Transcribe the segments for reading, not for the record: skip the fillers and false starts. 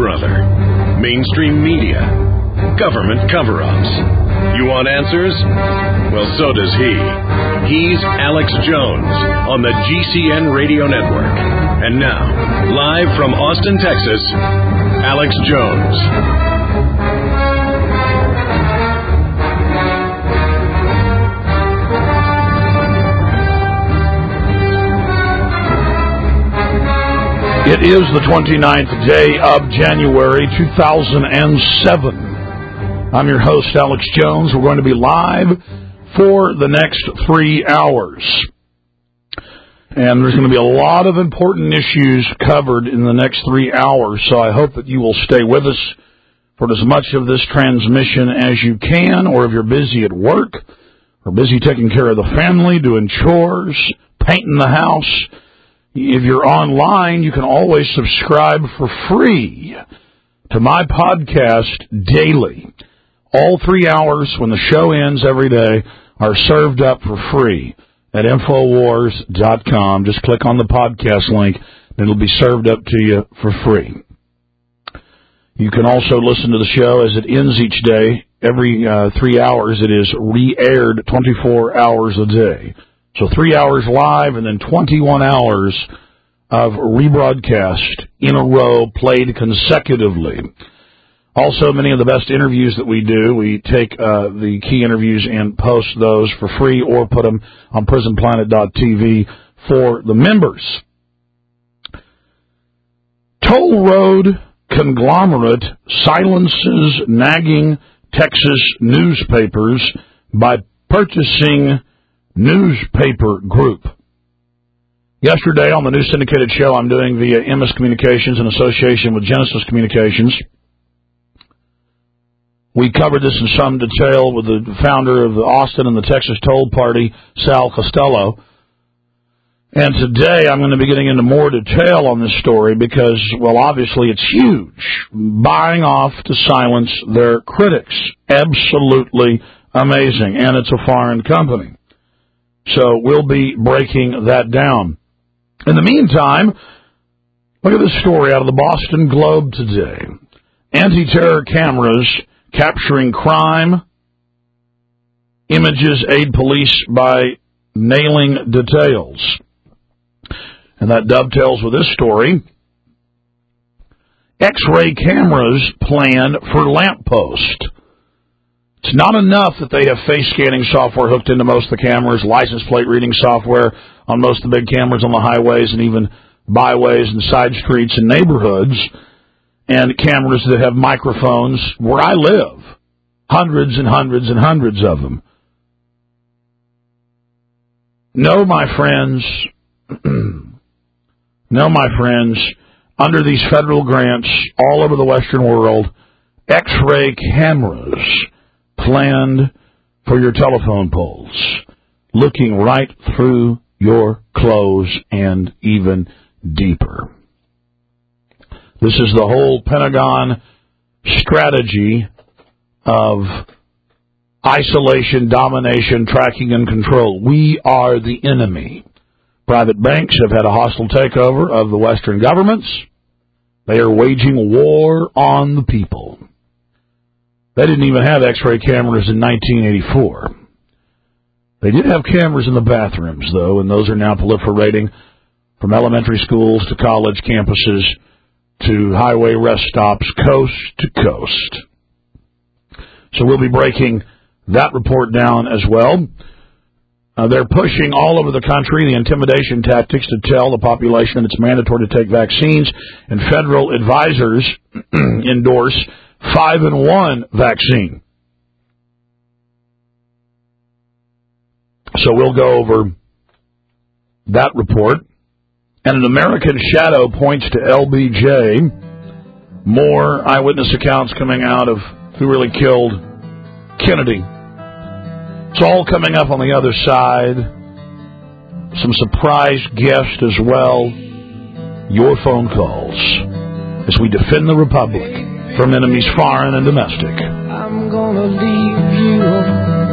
brother? Mainstream media? Government cover-ups? You want answers? Well, so does he. He's Alex Jones on the GCN Radio Network. And now, live from Austin, Texas, Alex Jones. It is the 29th day of January, 2007. I'm your host, Alex Jones. We're going to be live for the next 3 hours. And there's going to be a lot of important issues covered in the next 3 hours, so I hope that you will stay with us for as much of this transmission as you can, or if you're busy at work, or busy taking care of the family, doing chores, painting the house. If you're online, you can always subscribe for free to my podcast daily. All 3 hours when the show ends every day are served up for free at Infowars.com. Just click on the podcast link, and it'll be served up to you for free. You can also listen to the show as it ends each day. Every 3 hours it is re-aired 24 hours a day. So 3 hours live and then 21 hours of rebroadcast in a row, played consecutively. Also, many of the best interviews that we do, we take the key interviews and post those for free or put them on prisonplanet.tv for the members. Toll road conglomerate silences nagging Texas newspapers by purchasing newspaper group. Yesterday on the new syndicated show I'm doing via Emmis Communications in association with Genesis Communications, we covered this in some detail with the founder of the Austin and the Texas Toll Party, Sal Costello. And today I'm going to be getting into more detail on this story because, well, obviously it's huge. Buying off to silence their critics. Absolutely amazing. And it's a foreign company. So we'll be breaking that down. In the meantime, look at this story out of the Boston Globe today. Anti-terror cameras capturing crime. Images aid police by nailing details. And that dovetails with this story. X-ray cameras planned for lamppost. It's not enough that they have face scanning software hooked into most of the cameras, license plate reading software on most of the big cameras on the highways and even byways and side streets and neighborhoods, and cameras that have microphones where I live. Hundreds and hundreds and hundreds of them. No, my friends, under these federal grants all over the Western world, X-ray cameras planned for your telephone poles, looking right through your clothes and even deeper. This is the whole Pentagon strategy of isolation, domination, tracking, and control. We are the enemy. Private banks have had a hostile takeover of the Western governments. They are waging war on the people. They didn't even have X-ray cameras in 1984. They did have cameras in the bathrooms, though, and those are now proliferating from elementary schools to college campuses to highway rest stops, coast to coast. So we'll be breaking that report down as well. They're pushing all over the country the intimidation tactics to tell the population that it's mandatory to take vaccines, and federal advisors endorse 5-in-1 vaccine. So we'll go over that report. And an American shadow points to LBJ. More eyewitness accounts coming out of who really killed Kennedy. It's all coming up on the other side. Some surprise guests as well. Your phone calls as we defend the Republic from enemies foreign and domestic. I'm gonna leave you.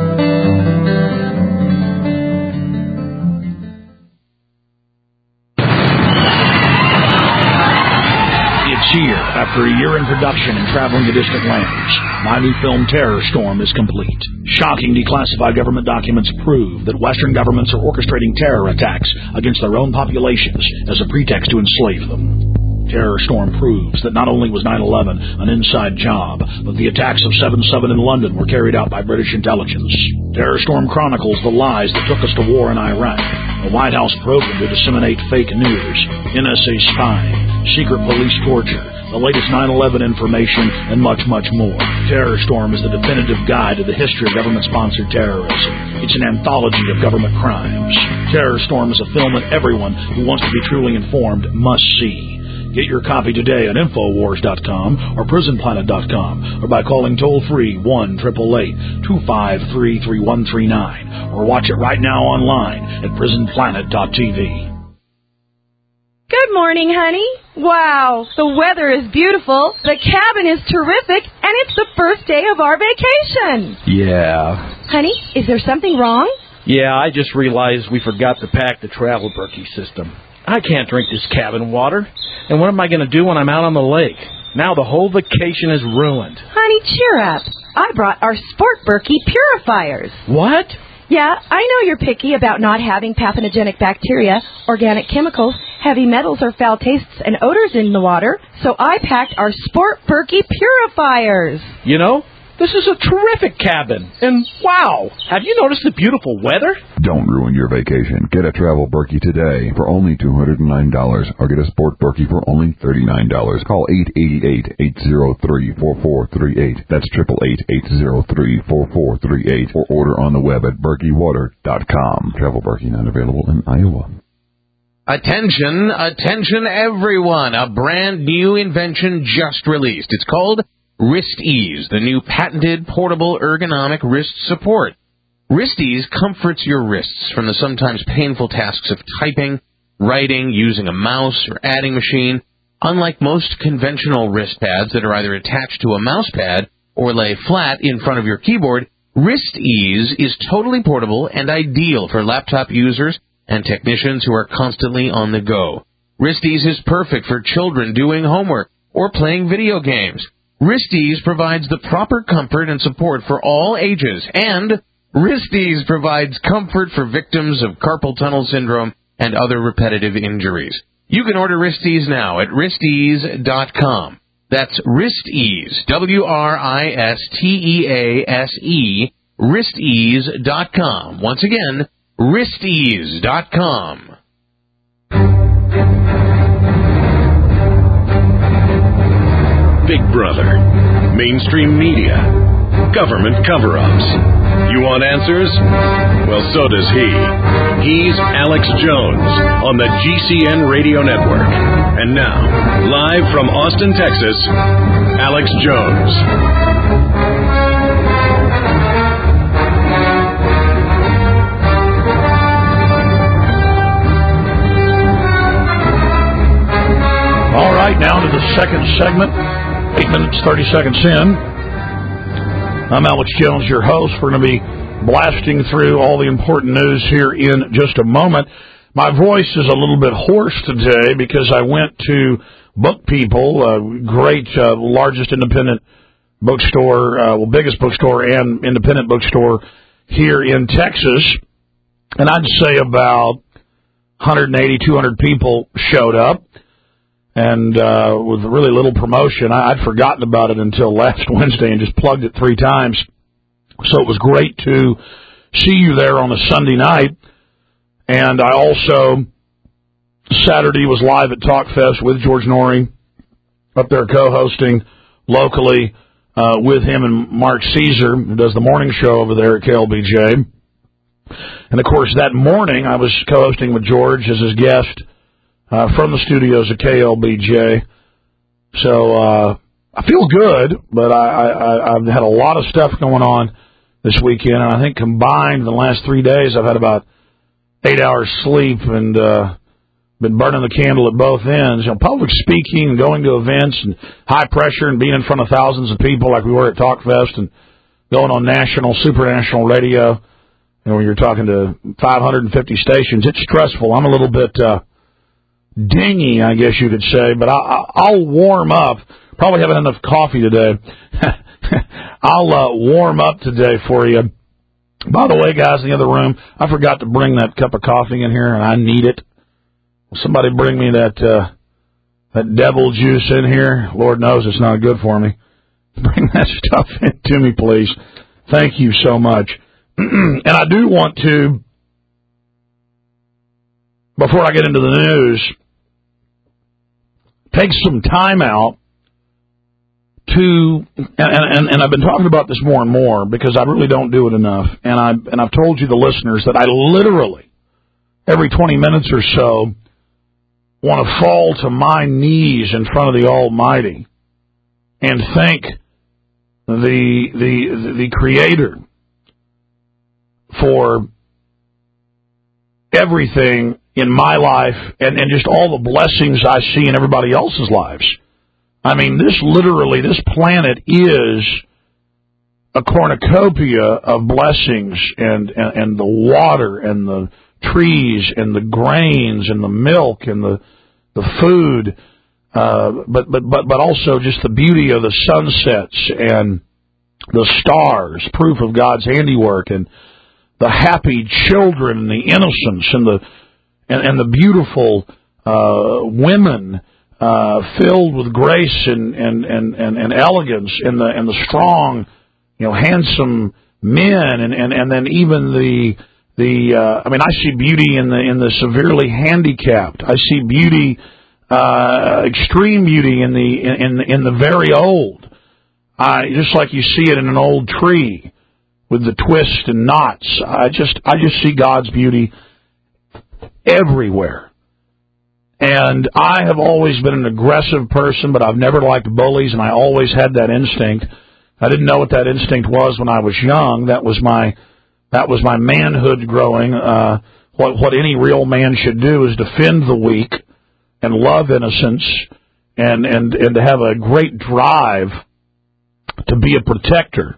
This year, after a year in production and traveling to distant lands, my new film Terror Storm is complete. Shocking declassified government documents prove that Western governments are orchestrating terror attacks against their own populations as a pretext to enslave them. Terror Storm proves that not only was 9/11 an inside job, but the attacks of 7/7 in London were carried out by British intelligence. Terror Storm chronicles the lies that took us to war in Iraq, a White House program to disseminate fake news, NSA spying, secret police torture, the latest 9/11 information, and much, much more. Terror Storm is the definitive guide to the history of government-sponsored terrorism. It's an anthology of government crimes. Terror Storm is a film that everyone who wants to be truly informed must see. Get your copy today at Infowars.com or PrisonPlanet.com or by calling toll-free 1-888-253-3139 or watch it right now online at PrisonPlanet.tv. Good morning, honey. Wow, the weather is beautiful, the cabin is terrific, and it's the first day of our vacation. Yeah. Honey, is there something wrong? Yeah, I just realized we forgot to pack the travel Berkey system. I can't drink this cabin water. And what am I going to do when I'm out on the lake? Now the whole vacation is ruined. Honey, cheer up. I brought our Sport Berkey purifiers. What? Yeah, I know you're picky about not having pathogenic bacteria, organic chemicals, heavy metals, or foul tastes and odors in the water, so I packed our Sport Berkey purifiers. You know, this is a terrific cabin. And wow, have you noticed the beautiful weather? Don't ruin your vacation. Get a travel Berkey today for only $209 or get a Sport Berkey for only $39. Call 888-803-4438. That's 888-803-4438 or order on the web at BerkeyWater.com. Travel Berkey not available in Iowa. Attention, attention everyone. A brand new invention just released. It's called Wrist Ease, the new patented portable ergonomic wrist support. Wrist Ease comforts your wrists from the sometimes painful tasks of typing, writing, using a mouse, or adding machine. Unlike most conventional wrist pads that are either attached to a mouse pad or lay flat in front of your keyboard, Wrist Ease is totally portable and ideal for laptop users and technicians who are constantly on the go. Wrist Ease is perfect for children doing homework or playing video games. Wrist Ease provides the proper comfort and support for all ages, and Wrist Ease provides comfort for victims of carpal tunnel syndrome and other repetitive injuries. You can order Wrist Ease now at wristease.com. That's Wrist Ease, WRISTEASE, wristease.com. Once again, wristease.com. Big Brother, mainstream media, government cover-ups. You want answers? Well, so does he. He's Alex Jones on the GCN Radio Network. And now, live from Austin, Texas, Alex Jones. All right, now to the second segment. 8 minutes, 30 seconds in. I'm Alex Jones, your host. We're going to be blasting through all the important news here in just a moment. My voice is a little bit hoarse today because I went to Book People, great, largest independent bookstore, biggest bookstore and independent bookstore here in Texas. And I'd say about 180, 200 people showed up. And with really little promotion, I'd forgotten about it until last Wednesday and just plugged it 3 times. So it was great to see you there on a Sunday night. And I also, Saturday, was live at TalkFest with George Noory, up there co-hosting locally with him and Mark Caesar, who does the morning show over there at KLBJ. And, of course, that morning I was co-hosting with George as his guest from the studios at KLBJ. So I feel good, but I've had a lot of stuff going on this weekend, and I think combined in the last 3 days I've had about 8 hours sleep and been burning the candle at both ends. You know, public speaking and going to events and high pressure and being in front of thousands of people like we were at TalkFest and going on national, supranational radio. You know, when you're talking to 550 stations, it's stressful. I'm a little bit dingy, I guess you could say, but I'll warm up. Probably haven't enough coffee today. I'll warm up today for you. By the way, guys in the other room, I forgot to bring that cup of coffee in here, and I need it. Will somebody bring me that devil juice in here? Lord knows it's not good for me. Bring that stuff in to me, please. Thank you so much. And I do want to, before I get into the news, take some time out to, and I've been talking about this more and more because I really don't do it enough. And I've told you, the listeners, that I literally, every 20 minutes or so, want to fall to my knees in front of the Almighty and thank the Creator for everything in my life and just all the blessings I see in everybody else's lives. I mean, this planet is a cornucopia of blessings, and the water and the trees and the grains and the milk and the food, but also just the beauty of the sunsets and the stars, proof of God's handiwork, and the happy children and the innocence and the beautiful women filled with grace and elegance, and the strong, handsome men, and then even I mean, I see beauty in the severely handicapped. I see beauty, extreme beauty in the very old. Just like you see it in an old tree with the twists and knots. I just see God's beauty everywhere. And I have always been an aggressive person, but I've never liked bullies, and I always had that instinct. I didn't know what that instinct was when I was young. That was my manhood growing. What any real man should do is defend the weak and love innocence and to have a great drive to be a protector.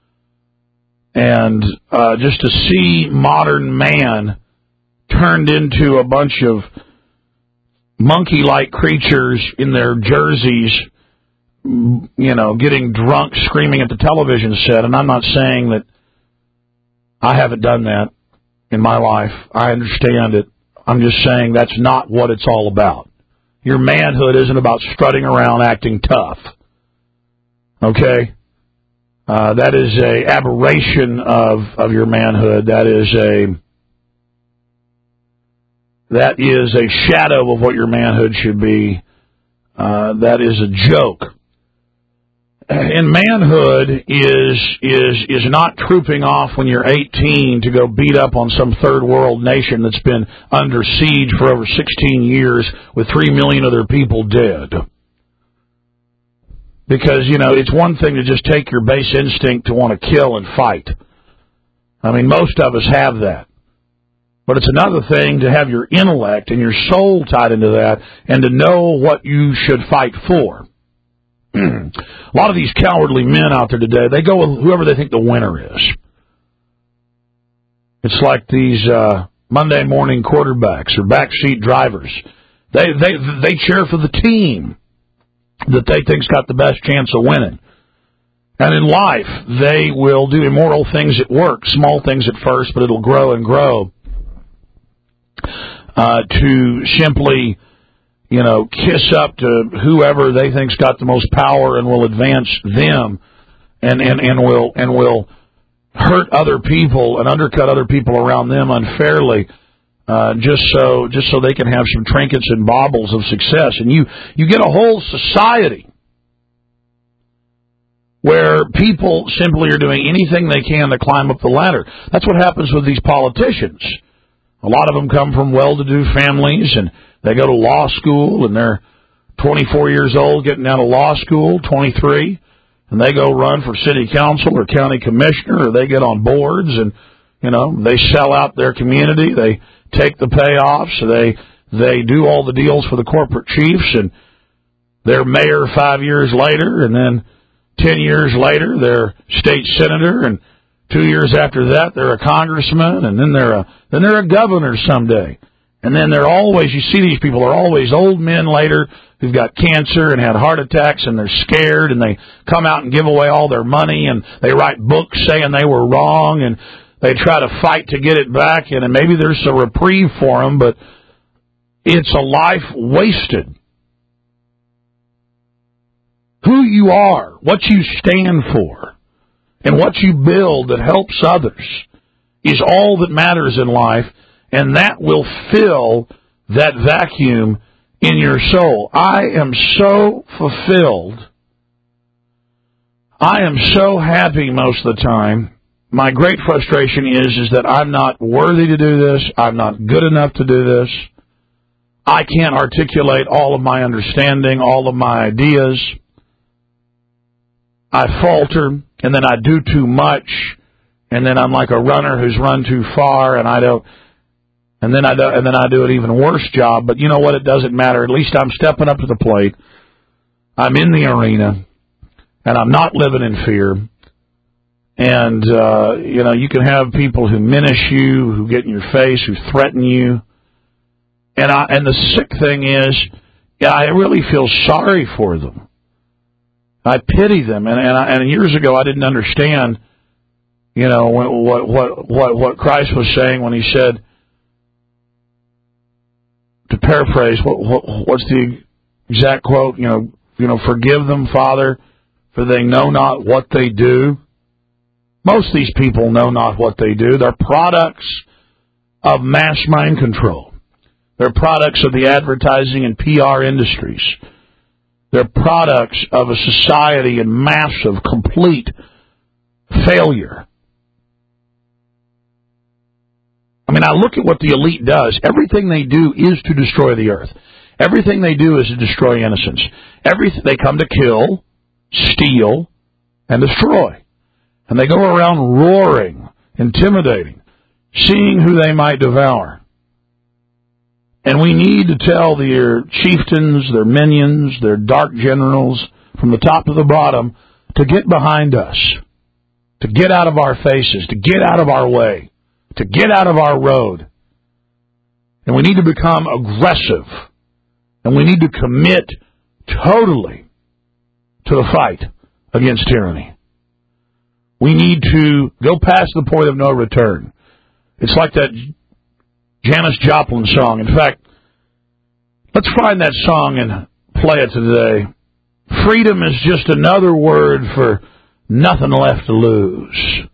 And just to see modern man turned into a bunch of monkey-like creatures in their jerseys, getting drunk, screaming at the television set. And I'm not saying that I haven't done that in my life. I understand it. I'm just saying that's not what it's all about. Your manhood isn't about strutting around acting tough. Okay? That is a aberration of your manhood. That is a shadow of what your manhood should be. That is a joke. And manhood is not trooping off when you're 18 to go beat up on some third world nation that's been under siege for over 16 years with 3 million other people dead. Because, it's one thing to just take your base instinct to want to kill and fight. I mean, most of us have that. But it's another thing to have your intellect and your soul tied into that and to know what you should fight for. A lot of these cowardly men out there today, they go with whoever they think the winner is. It's like these Monday morning quarterbacks or backseat drivers. They cheer for the team that they think's got the best chance of winning. And in life, they will do immoral things at work, small things at first, but it'll grow and grow to simply, kiss up to whoever they think's got the most power and will advance them, and will hurt other people and undercut other people around them unfairly, just so they can have some trinkets and baubles of success. And you get a whole society where people simply are doing anything they can to climb up the ladder. That's what happens with these politicians. A lot of them come from well-to-do families, and they go to law school, and they're 24 years old, getting out of law school, 23, and they go run for city council or county commissioner, or they get on boards, and, they sell out their community, they take the payoffs, they do all the deals for the corporate chiefs, and they're mayor 5 years later, and then 10 years later, they're state senator, and 2 years after that, they're a congressman, and then they're a governor someday. And then they're always, you see these people, they're always old men later who've got cancer and had heart attacks, and they're scared, and they come out and give away all their money, and they write books saying they were wrong, and they try to fight to get it back, and maybe there's a reprieve for them, but it's a life wasted. Who you are, what you stand for, and what you build that helps others is all that matters in life, and that will fill that vacuum in your soul. I am so fulfilled. I am so happy most of the time. My great frustration is that I'm not worthy to do this. I'm not good enough to do this. I can't articulate all of my understanding, all of my ideas. I falter, and then I do too much, and then I'm like a runner who's run too far, and I don't. And then I do an even worse job. But you know what? It doesn't matter. At least I'm stepping up to the plate. I'm in the arena, and I'm not living in fear. And you can have people who menace you, who get in your face, who threaten you. And the sick thing is, I really feel sorry for them. I pity them. And years ago, I didn't understand, what Christ was saying when he said, to paraphrase, what's the exact quote? Forgive them, Father, for they know not what they do. Most of these people know not what they do. They're products of mass mind control. They're products of the advertising and PR industries. They're products of a society in massive, complete failure. I mean, I look at what the elite does. Everything they do is to destroy the earth. Everything they do is to destroy innocence. They come to kill, steal, and destroy. And they go around roaring, intimidating, seeing who they might devour. And we need to tell their chieftains, their minions, their dark generals, from the top to the bottom, to get behind us, to get out of our faces, to get out of our way, to get out of our road. And we need to become aggressive. And we need to commit totally to the fight against tyranny. We need to go past the point of no return. It's like that Janis Joplin song. In fact, let's find that song and play it today. Freedom is just another word for nothing left to lose.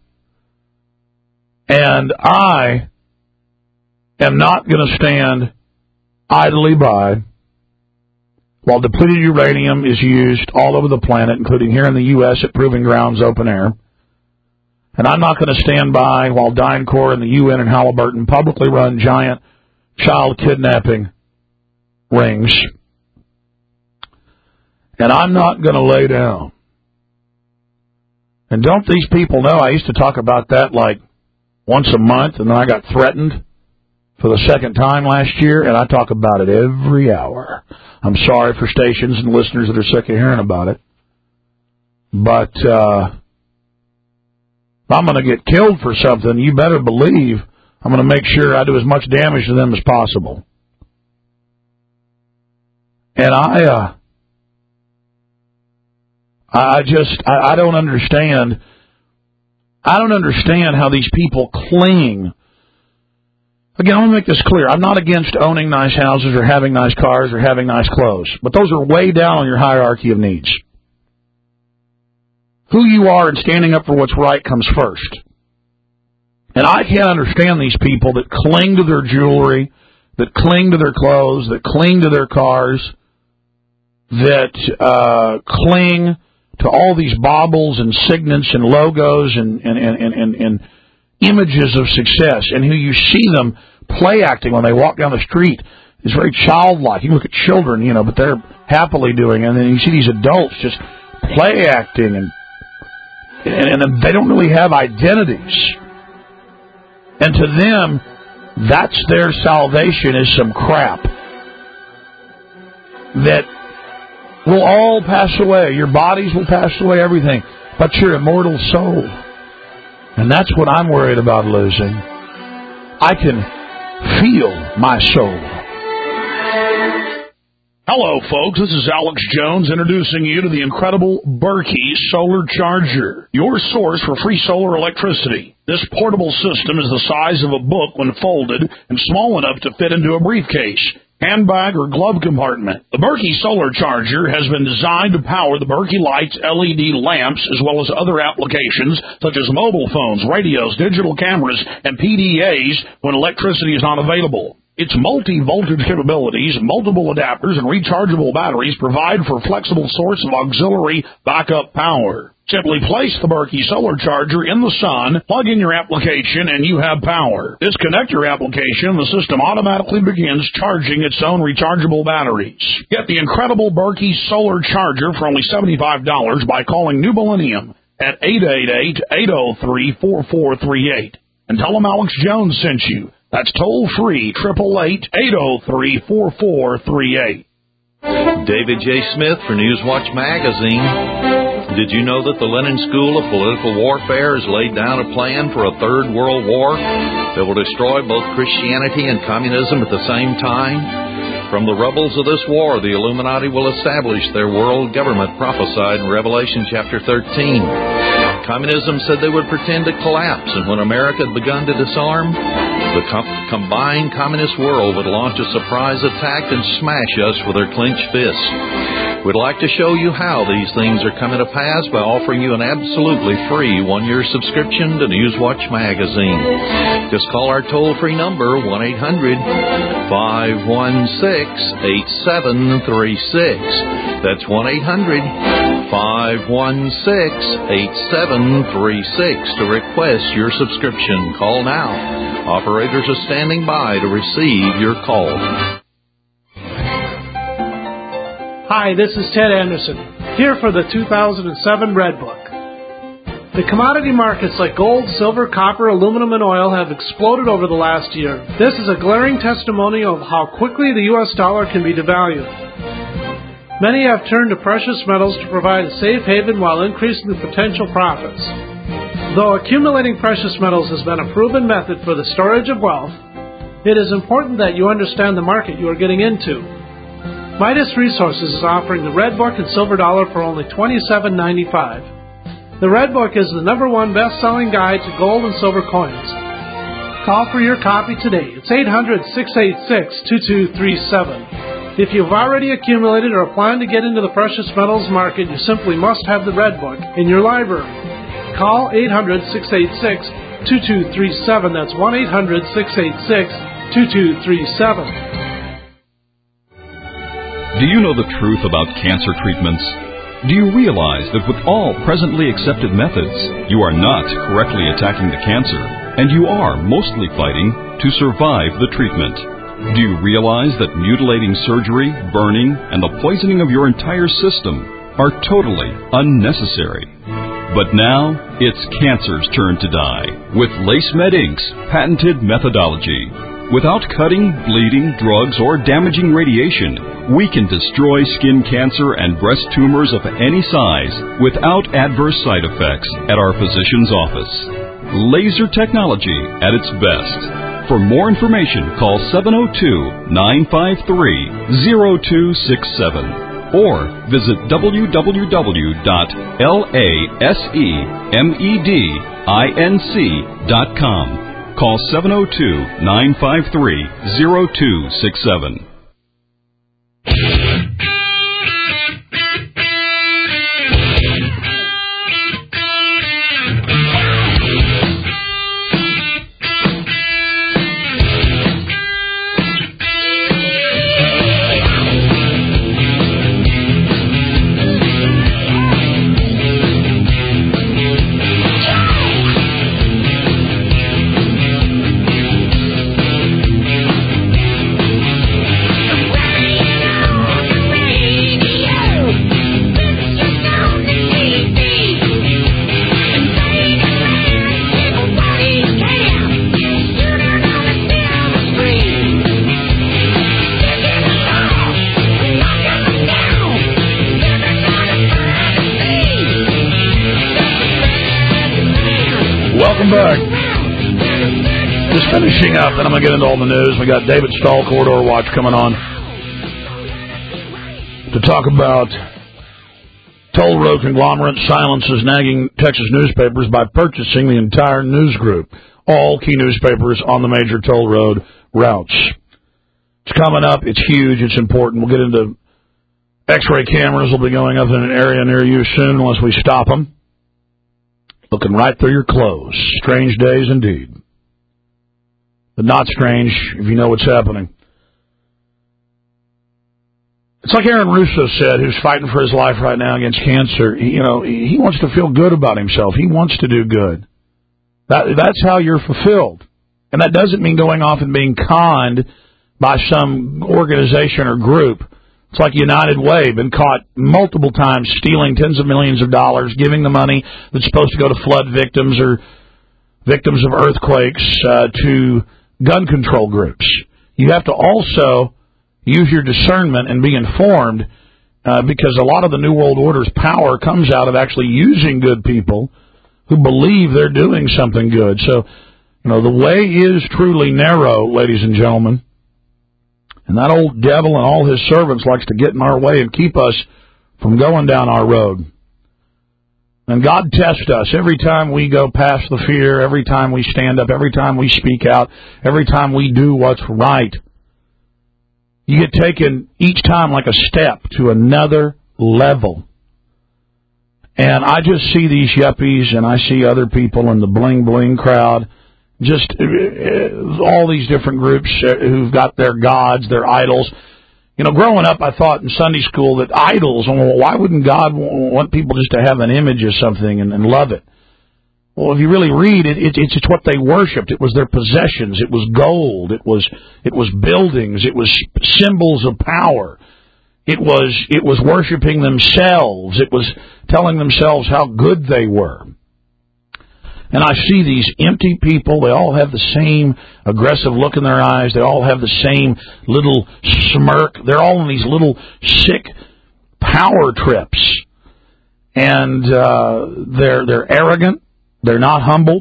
And I am not going to stand idly by while depleted uranium is used all over the planet, including here in the U.S. at Proving Grounds Open Air. And I'm not going to stand by while DynCorp and the UN and Halliburton publicly run giant child kidnapping rings. And I'm not going to lay down. And don't these people know I used to talk about that like once a month, and then I got threatened for the second time last year, and I talk about it every hour. I'm sorry for stations and listeners that are sick of hearing about it. But if I'm going to get killed for something, you better believe I'm going to make sure I do as much damage to them as possible. And I don't understand. I don't understand how these people cling. Again, I want to make this clear. I'm not against owning nice houses or having nice cars or having nice clothes. But those are way down on your hierarchy of needs. Who you are and standing up for what's right comes first. And I can't understand these people that cling to their jewelry, that cling to their clothes, that cling to their cars, that cling to all these baubles and signets and logos and images of success, and who you see them play acting when they walk down the street is very childlike. You look at children, but they're happily doing it, and then you see these adults just play acting, and they don't really have identities. And to them, that's their salvation, is some crap that will all pass away. Your bodies will pass away, everything, but your immortal soul. And that's what I'm worried about losing. I can Feel my soul. Hello, folks. This is Alex Jones introducing you to the incredible Berkey Solar Charger, your source for free solar electricity. This portable system is the size of a book when folded and small enough to fit into a briefcase, handbag, or glove compartment. The Berkey Solar Charger has been designed to power the Berkey Lights LED lamps as well as other applications such as mobile phones, radios, digital cameras, and PDAs when electricity is not available. Its multi-voltage capabilities, multiple adapters, and rechargeable batteries provide for a flexible source of auxiliary backup power. Simply place the Berkey Solar Charger in the sun, plug in your application, and you have power. Disconnect your application, and the system automatically begins charging its own rechargeable batteries. Get the incredible Berkey Solar Charger for only $75 by calling New Millennium at 888-803-4438. And tell them Alex Jones sent you. That's toll-free, 888-803-4438. David J. Smith for Newswatch Magazine. Did you know that the Lenin School of Political Warfare has laid down a plan for a third world war that will destroy both Christianity and communism at the same time? From the rubbles of this war, the Illuminati will establish their world government prophesied in Revelation chapter 13. Communism said they would pretend to collapse, and when America had begun to disarm, the combined communist world would launch a surprise attack and smash us with their clenched fists. We'd like to show you how these things are coming to pass by offering you an absolutely free one-year subscription to Newswatch Magazine. Just call our toll-free number, 1-800-516-8736. That's 1-800-516-8736 to request your subscription. Call now. Operators are standing by to receive your call. Hi, this is Ted Anderson, here for the 2007 Red Book. The commodity markets like gold, silver, copper, aluminum, and oil have exploded over the last year. This is a glaring testimonial of how quickly the U.S. dollar can be devalued. Many have turned to precious metals to provide a safe haven while increasing the potential profits. Though accumulating precious metals has been a proven method for the storage of wealth, it is important that you understand the market you are getting into. Midas Resources is offering the Red Book and Silver Dollar for only $27.95. The Red Book is the #1 best-selling guide to gold and silver coins. Call for your copy today. It's 800-686-2237. If you've already accumulated or plan to get into the precious metals market, you simply must have the Red Book in your library. Call 800-686-2237. That's 1-800-686-2237. Do you know the truth about cancer treatments? Do you realize that with all presently accepted methods, you are not correctly attacking the cancer, and you are mostly fighting to survive the treatment? Do you realize that mutilating surgery, burning, and the poisoning of your entire system are totally unnecessary? But now, it's cancer's turn to die with LaceMed Inc.'s patented methodology. Without cutting, bleeding, drugs, or damaging radiation, we can destroy skin cancer and breast tumors of any size without adverse side effects at our physician's office. Laser technology at its best. For more information, call 702-953-0267 or visit www.lasemedinc.com. Call 702-953-0267. Welcome back. This Finishing up, then I'm going to get into all the news. We got David Stahl, Corridor Watch, coming on to talk about toll road conglomerate silences nagging Texas newspapers by purchasing the entire news group, all key newspapers on the major toll road routes. It's coming up. It's huge. It's important. We'll get into X-ray cameras will be going up in an area near you soon unless we stop them. Looking right through your clothes. Strange days indeed. But not strange if you know what's happening. It's like Aaron Russo said, who's fighting for his life right now against cancer. He wants to feel good about himself. He wants to do good. That's how you're fulfilled. And that doesn't mean going off and being conned by some organization or group. It's like United Way, been caught multiple times stealing tens of millions of dollars, giving the money that's supposed to go to flood victims or victims of earthquakes to gun control groups. You have to also use your discernment and be informed because a lot of the New World Order's power comes out of actually using good people who believe they're doing something good. So, the way is truly narrow, ladies and gentlemen. And that old devil and all his servants likes to get in our way and keep us from going down our road. And God tests us every time we go past the fear, every time we stand up, every time we speak out, every time we do what's right. You get taken each time like a step to another level. And I just see these yuppies and I see other people in the bling-bling crowd, just all these different groups who've got their gods, their idols. Growing up, I thought in Sunday school that idols, why wouldn't God want people just to have an image of something and love it? Well, if you really read it, it's what they worshipped. It was their possessions. It was gold. It was buildings. It was symbols of power. It was worshiping themselves. It was telling themselves how good they were. And I see these empty people. They all have the same aggressive look in their eyes. They all have the same little smirk. They're all in these little sick power trips. And they're arrogant. They're not humble.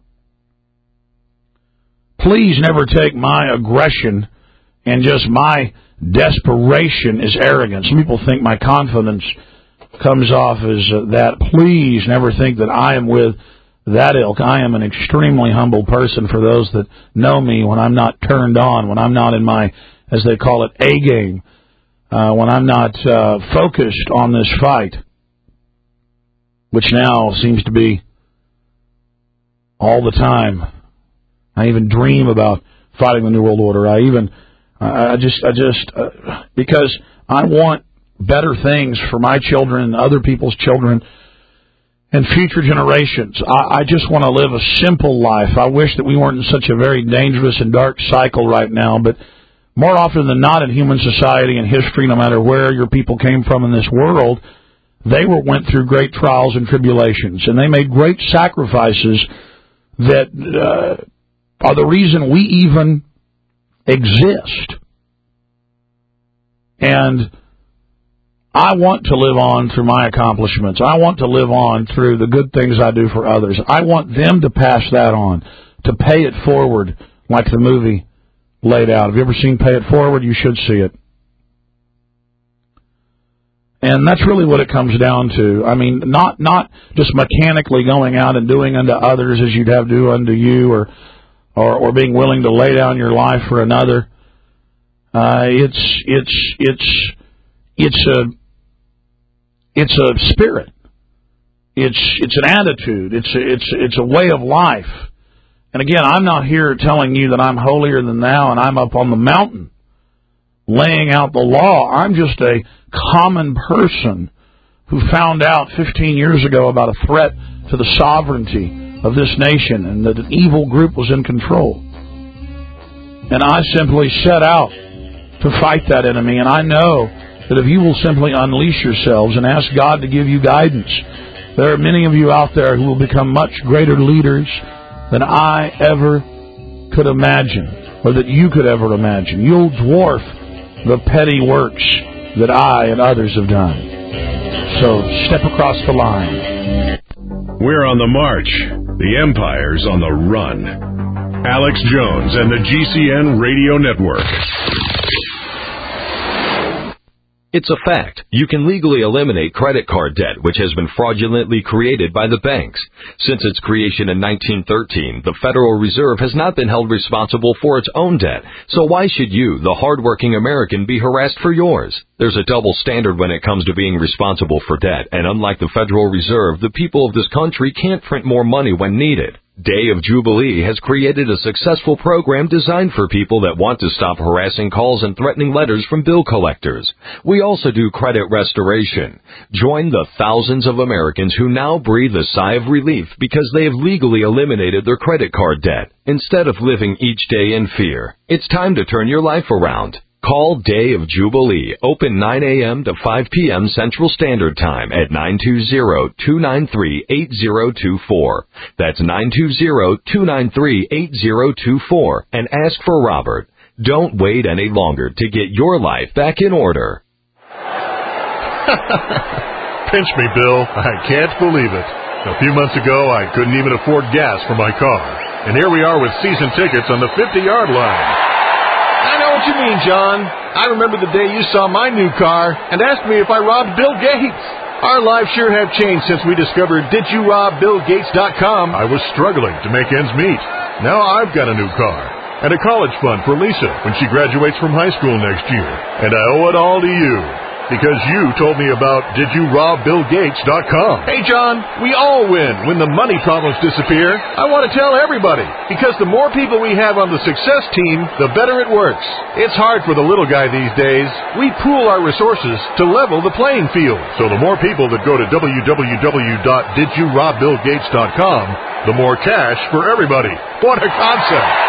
Please never take my aggression and just my desperation as arrogance. Some people think my confidence comes off as that. Please never think that I am with that ilk. I am an extremely humble person for those that know me when I'm not turned on, when I'm not in my, as they call it, A game, when I'm not focused on this fight, which now seems to be all the time. I even dream about fighting the New World Order. Because I want better things for my children and other people's children and future generations. I just want to live a simple life. I wish that we weren't in such a very dangerous and dark cycle right now, but more often than not in human society and history, no matter where your people came from in this world, they went through great trials and tribulations, and they made great sacrifices that are the reason we even exist. And I want to live on through my accomplishments. I want to live on through the good things I do for others. I want them to pass that on, to pay it forward like the movie laid out. Have you ever seen Pay It Forward? You should see it. And that's really what it comes down to. I mean, not just mechanically going out and doing unto others as you'd have do unto you, or being willing to lay down your life for another. It's a spirit. It's an attitude. It's a way of life. And again, I'm not here telling you that I'm holier than thou and I'm up on the mountain laying out the law. I'm just a common person who found out 15 years ago about a threat to the sovereignty of this nation and that an evil group was in control. And I simply set out to fight that enemy. And I know that if you will simply unleash yourselves and ask God to give you guidance, there are many of you out there who will become much greater leaders than I ever could imagine, or that you could ever imagine. You'll dwarf the petty works that I and others have done. So step across the line. We're on the march. The Empire's on the run. Alex Jones and the GCN Radio Network. It's a fact. You can legally eliminate credit card debt, which has been fraudulently created by the banks. Since its creation in 1913, the Federal Reserve has not been held responsible for its own debt. So why should you, the hardworking American, be harassed for yours? There's a double standard when it comes to being responsible for debt, and unlike the Federal Reserve, the people of this country can't print more money when needed. Day of Jubilee has created a successful program designed for people that want to stop harassing calls and threatening letters from bill collectors. We also do credit restoration. Join the thousands of Americans who now breathe a sigh of relief because they have legally eliminated their credit card debt instead of living each day in fear. It's time to turn your life around. Call Day of Jubilee, open 9 a.m. to 5 p.m. Central Standard Time at 920-293-8024. That's 920-293-8024, and ask for Robert. Don't wait any longer to get your life back in order. Pinch me, Bill. I can't believe it. A few months ago, I couldn't even afford gas for my car. And here we are with season tickets on the 50-yard line. I know what you mean, John. I remember the day you saw my new car and asked me if I robbed Bill Gates. Our lives sure have changed since we discovered DidYouRobBillGates.com. I was struggling to make ends meet. Now I've got a new car and a college fund for Lisa when she graduates from high school next year. And I owe it all to you because you told me about DidYouRobBillGates.com. Hey, John, we all win when the money problems disappear. I want to tell everybody, because the more people we have on the success team, the better it works. It's hard for the little guy these days. We pool our resources to level the playing field. So the more people that go to www.DidYouRobBillGates.com, the more cash for everybody. What a concept!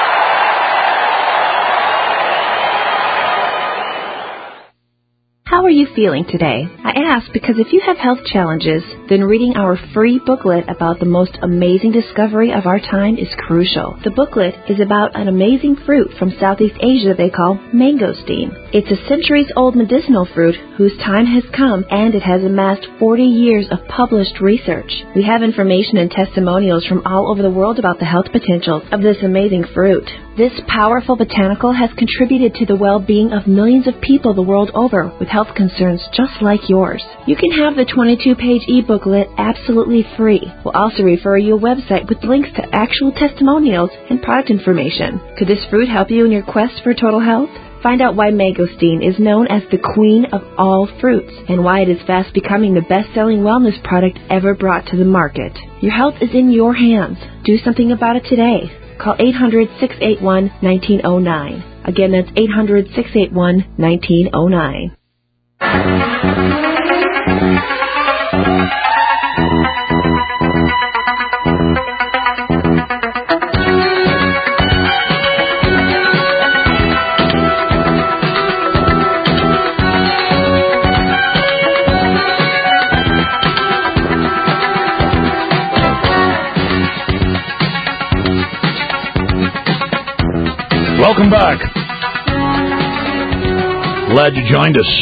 How are you feeling today? I ask because if you have health challenges, then reading our free booklet about the most amazing discovery of our time is crucial. The booklet is about an amazing fruit from Southeast Asia they call mangosteen. It's a centuries-old medicinal fruit whose time has come, and it has amassed 40 years of published research. We have information and testimonials from all over the world about the health potentials of this amazing fruit. This powerful botanical has contributed to the well-being of millions of people the world over with health concerns just like yours. You can have the 22-page e-booklet absolutely free. We'll also refer you a website with links to actual testimonials and product information. Could this fruit help you in your quest for total health? Find out why mangosteen is known as the queen of all fruits and why it is fast becoming the best-selling wellness product ever brought to the market. Your health is in your hands. Do something about it today. Call 800-681-1909. Again, that's 800-681-1909. Welcome back. Glad you joined us.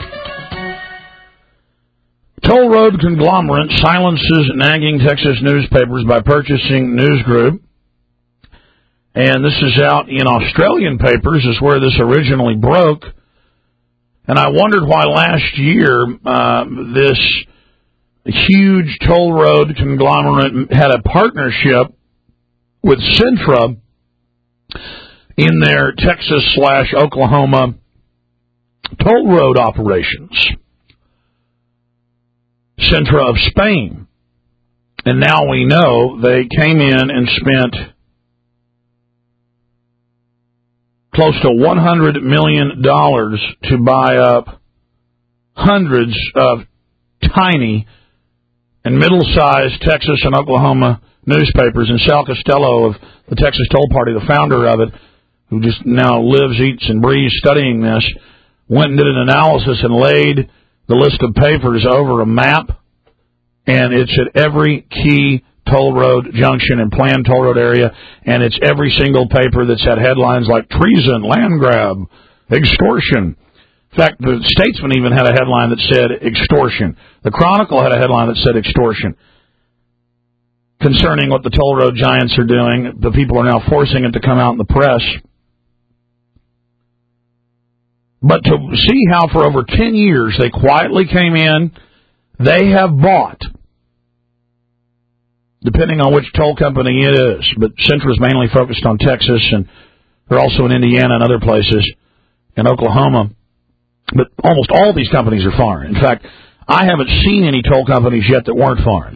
Toll road conglomerate silences nagging Texas newspapers by purchasing News Group. And this is out in Australian papers, is where this originally broke. And I wondered why last year this huge toll road conglomerate had a partnership with Centra in their Texas/Oklahoma toll road operations. Centra of Spain. And now we know they came in and spent close to $100 million to buy up hundreds of tiny and middle-sized Texas and Oklahoma newspapers. And Sal Costello of the Texas Toll Party, the founder of it, who just now lives, eats, and breathes studying this, went and did an analysis and laid the list of papers over a map, and it's at every key toll road junction and planned toll road area, and it's every single paper that's had headlines like treason, land grab, extortion. In fact, the Statesman even had a headline that said extortion. The Chronicle had a headline that said extortion. concerning what the toll road giants are doing. The people are now forcing it to come out in the press. But to see how for over 10 years they quietly came in, they have bought, depending on which toll company it is, but Centra's mainly focused on Texas, and they're also in Indiana and other places, in Oklahoma. But almost all these companies are foreign. In fact, I haven't seen any toll companies yet that weren't foreign.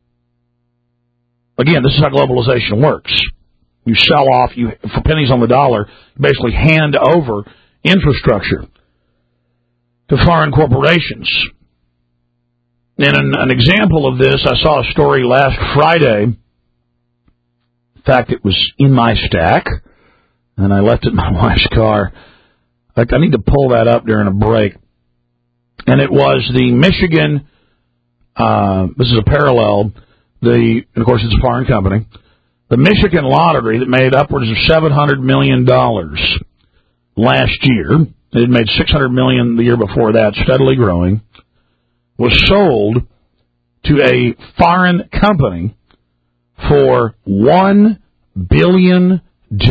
Again, this is how globalization works. You sell off, for pennies on the dollar, basically hand over infrastructure to foreign corporations. And an example of this, I saw a story last Friday. In fact, it was in my stack, and I left it in my wife's car. In fact, I need to pull that up during a break. And it was the Michigan, this is a parallel, of course it's a foreign company, the Michigan Lottery that made upwards of $700 million last year. It had made $600 million the year before that, steadily growing, was sold to a foreign company for $1 billion.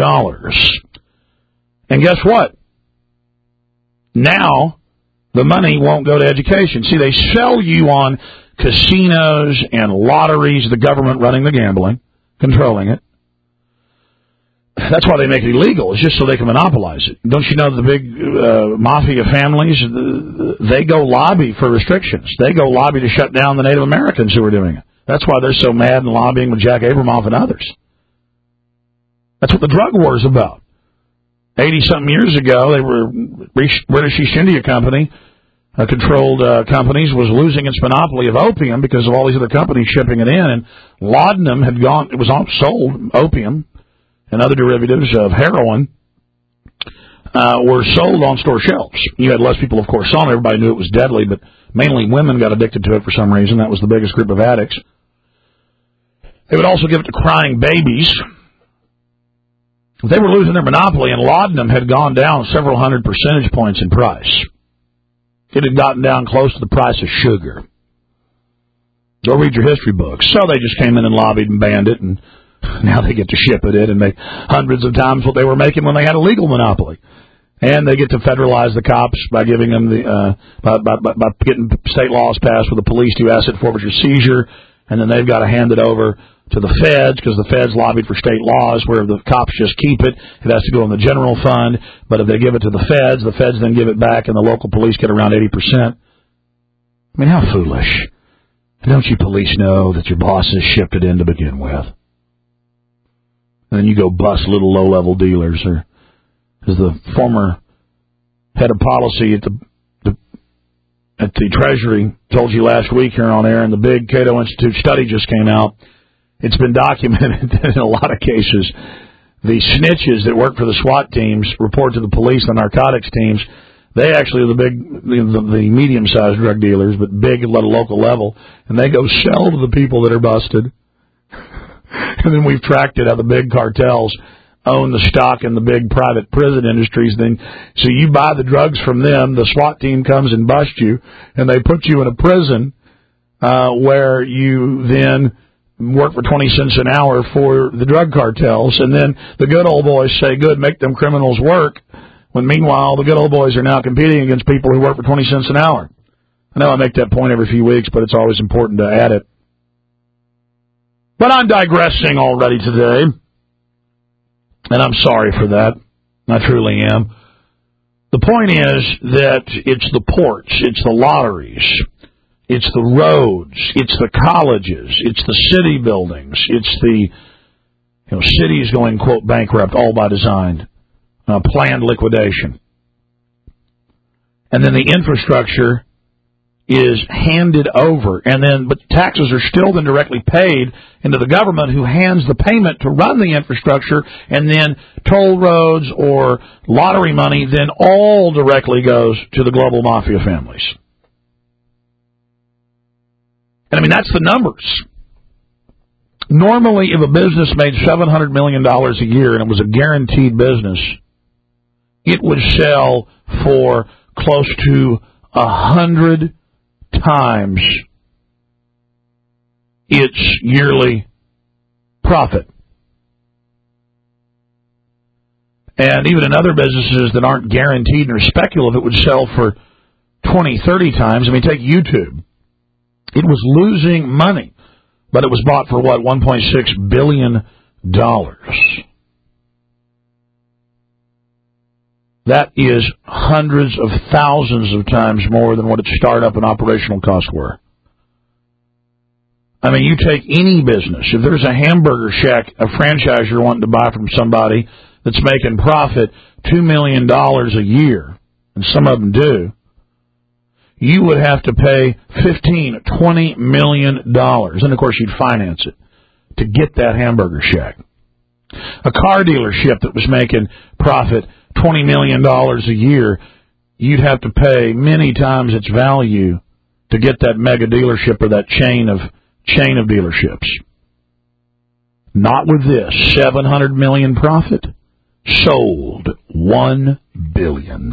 And guess what? Now, the money won't go to education. See, they sell you on casinos and lotteries, the government running the gambling, controlling it. That's why they make it illegal. It's just so they can monopolize it. Don't you know the big mafia families, they go lobby for restrictions. They go lobby to shut down the Native Americans who are doing it. That's why they're so mad and lobbying with Jack Abramoff and others. That's what the drug war is about. 80-something years ago, they were British East India Company, controlled companies, was losing its monopoly of opium because of all these other companies shipping it in. And laudanum had gone, it was sold, opium and other derivatives of heroin were sold on store shelves. You had less people, of course, selling. Everybody knew it was deadly, but mainly women got addicted to it for some reason. That was the biggest group of addicts. They would also give it to crying babies. They were losing their monopoly, and laudanum had gone down several hundred percentage points in price. It had gotten down close to the price of sugar. Go read your history books. So they just came in and lobbied and banned it, and now they get to ship it in and make hundreds of times what they were making when they had a legal monopoly. And they get to federalize the cops by giving them by getting state laws passed with the police to asset forfeiture seizure, and then they've got to hand it over to the feds because the feds lobbied for state laws where the cops just keep it. It has to go in the general fund, but if they give it to the feds then give it back, and the local police get around 80%. I mean, how foolish. Don't you police know that your bosses shipped it in to begin with? And then you go bust little low-level dealers, or as the former head of policy at the Treasury told you last week here on air, and the big Cato Institute study just came out. It's been documented that in a lot of cases, the snitches that work for the SWAT teams report to the police, the narcotics teams. They actually are the medium-sized drug dealers, but big at a local level, and they go sell to the people that are busted. And then we've tracked it how the big cartels own the stock in the big private prison industries. Then, so you buy the drugs from them, the SWAT team comes and busts you, and they put you in a prison where you then work for 20 cents an hour for the drug cartels. And then the good old boys say, good, make them criminals work, when meanwhile the good old boys are now competing against people who work for 20 cents an hour. I know I make that point every few weeks, but it's always important to add it. But I'm digressing already today, and I'm sorry for that. I truly am. The point is that it's the ports, it's the lotteries, it's the roads, it's the colleges, it's the city buildings, it's the cities going, quote, bankrupt, all by design, planned liquidation. And then the infrastructure is handed over, and then but taxes are still then directly paid into the government, who hands the payment to run the infrastructure, and then toll roads or lottery money then all directly goes to the global mafia families. And I mean, that's the numbers. Normally, if a business made $700 million a year and it was a guaranteed business, it would sell for close to 100 times its yearly profit. And even in other businesses that aren't guaranteed or speculative, it would sell for 20, 30 times. I mean, take YouTube. It was losing money, but it was bought for, what, $1.6 billion. That is hundreds of thousands of times more than what its startup and operational costs were. I mean, you take any business. If there's a hamburger shack, a franchise you're wanting to buy from somebody that's making profit $2 million a year, and some of them do, you would have to pay $15, $20 million. And, of course, you'd finance it to get that hamburger shack. A car dealership that was making profit $20 million a year, you'd have to pay many times its value to get that mega dealership or that chain of dealerships. Not with this. $700 million profit, sold $1 billion.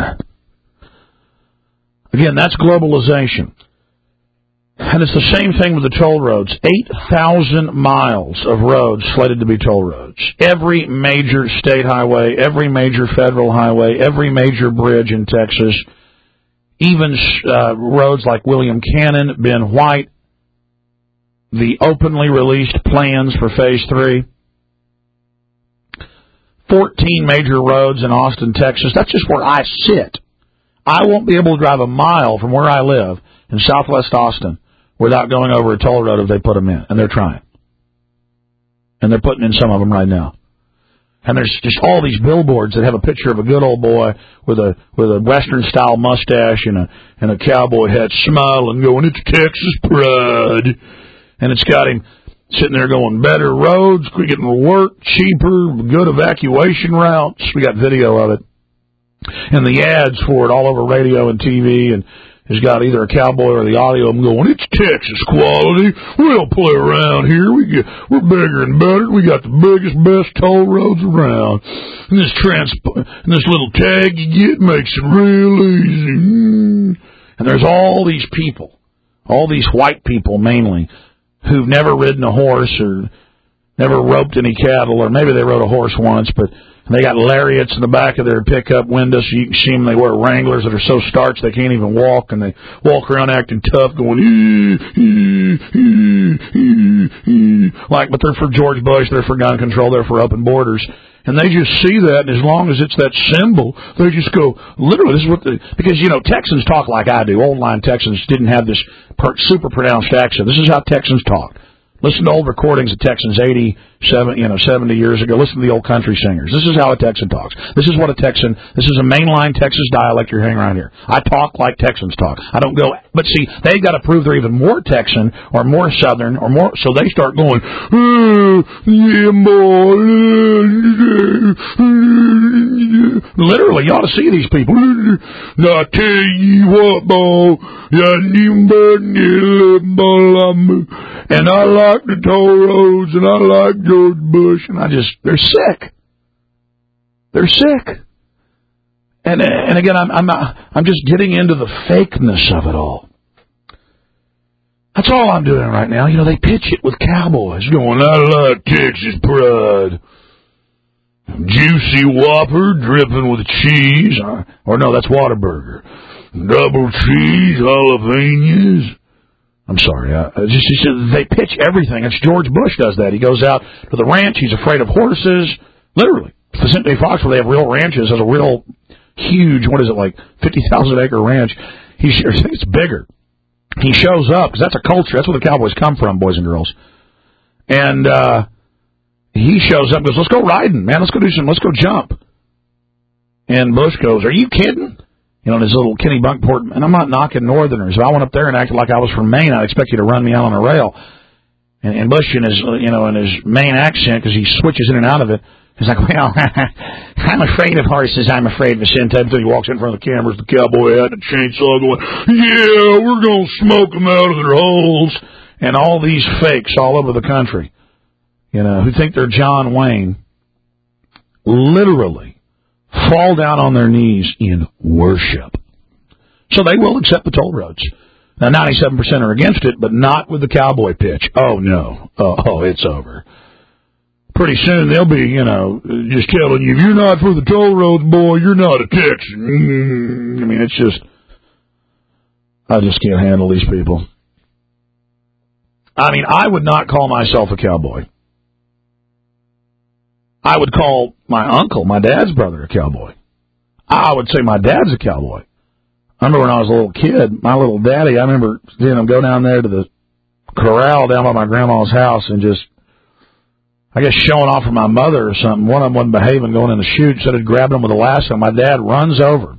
Again, that's globalization. And it's the same thing with the toll roads. 8,000 miles of roads slated to be toll roads. Every major state highway, every major federal highway, every major bridge in Texas, even roads like William Cannon, Ben White, the openly released plans for Phase 3. 14 major roads in Austin, Texas. That's just where I sit. I won't be able to drive a mile from where I live in southwest Austin without going over a toll road if they put them in. And they're trying. And they're putting in some of them right now. And there's just all these billboards that have a picture of a good old boy with a Western-style mustache and a cowboy hat, smiling, going, "It's Texas pride." And it's got him sitting there going, "Better roads, we're getting to work, cheaper, good evacuation routes." We got video of it. And the ads for it all over radio and TV, and has got either a cowboy or the audio of them going, "It's Texas quality. We don't play around here. We're bigger and better. We got the biggest, best toll roads around. And this little tag you get makes it real easy." And there's all these people, all these white people mainly, who've never ridden a horse or never roped any cattle, or maybe they rode a horse once, but they got lariats in the back of their pickup windows, so you can see them. They wear Wranglers that are so starched they can't even walk, and they walk around acting tough, going, like, but they're for George Bush, they're for gun control, they're for open borders. And they just see that, and as long as it's that symbol, they just go, literally, this is what because, Texans talk like I do. Old line Texans didn't have this super pronounced accent. This is how Texans talk. Listen to old recordings of Texans 70 years ago. Listen to the old country singers. This is how a Texan talks. This is a mainline Texas dialect you're hearing around here. I talk like Texans talk. I don't go, but see, they got to prove they're even more Texan or more Southern or more, so they start going, yeah, boy. Literally, you ought to see these people. I tell you what, boy, and I like the toll roads, and I like George Bush, and they're sick. They're sick. And again, I'm just getting into the fakeness of it all. That's all I'm doing right now. They pitch it with cowboys going, "I like Texas pride. Juicy Whopper dripping with cheese." Or no, that's Whataburger. "Double cheese, jalapenos." I'm sorry. They pitch everything. It's George Bush does that. He goes out to the ranch. He's afraid of horses. Literally. The St. Day Fox, where they have real ranches, has a real huge, 50,000 acre ranch. I think it's bigger. He shows up, because that's a culture. That's where the cowboys come from, boys and girls. And he shows up and goes, "Let's go riding, man. Let's go jump." And Bush goes, "Are you kidding?" In his little Kennebunkport, and I'm not knocking Northerners. If I went up there and acted like I was from Maine, I'd expect you to run me out on a rail. And Bush, in his Maine accent, because he switches in and out of it, he's like, "Well, I'm afraid of horses. I'm afraid of Vicente." Until he walks in front of the cameras, the cowboy hat and the chainsaw, going, "Yeah, we're going to smoke them out of their holes." And all these fakes all over the country, who think they're John Wayne, literally fall down on their knees in worship. So they will accept the toll roads. Now, 97% are against it, but not with the cowboy pitch. Oh, no. Oh, it's over. pretty soon they'll be, just telling you, if you're not for the toll roads, boy, you're not a Texan. I mean, it's just, I just can't handle these people. I mean, I would not call myself a cowboy. I would call my uncle, my dad's brother, a cowboy. I would say my dad's a cowboy. I remember when I was a little kid, my little daddy, I remember seeing him go down there to the corral down by my grandma's house and just, I guess, showing off for my mother or something. One of them wasn't behaving, going in the chute, so they'd grab him with a lasso. My dad runs over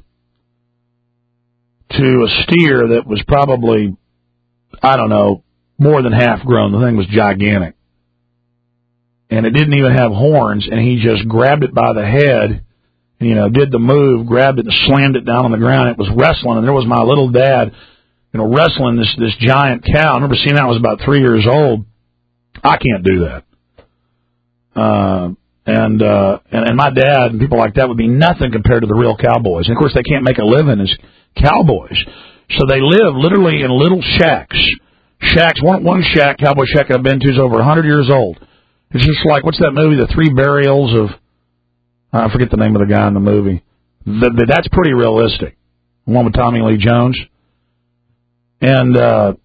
to a steer that was probably, I don't know, more than half grown. The thing was gigantic. And it didn't even have horns, and he just grabbed it by the head, and, did the move, grabbed it and slammed it down on the ground. It was wrestling, and there was my little dad, wrestling this giant cow. I remember seeing that. I was about 3 years old. I can't do that. And my dad and people like that would be nothing compared to the real cowboys. And of course, they can't make a living as cowboys. So they live literally in little shacks. One shack, cowboy shack I've been to is over 100 years old. It's just like, what's that movie, The Three Burials of, I forget the name of the guy in the movie. That's pretty realistic. The one with Tommy Lee Jones. And